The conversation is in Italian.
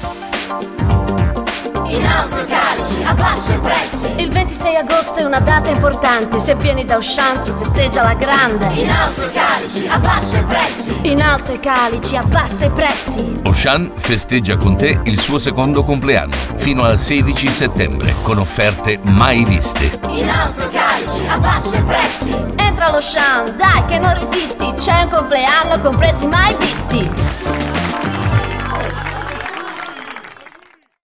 In alto i calici, abbassa i prezzi. Il 26 agosto è una data importante. Se vieni da Auchan si festeggia alla grande. In alto i calici, abbassa i prezzi. In alto i calici, abbassa i prezzi. Auchan festeggia con te il suo secondo compleanno fino al 16 settembre con offerte mai viste. In alto i calici, abbassa i prezzi. Entra all'Auchan, dai che non resisti. C'è un compleanno con prezzi mai visti.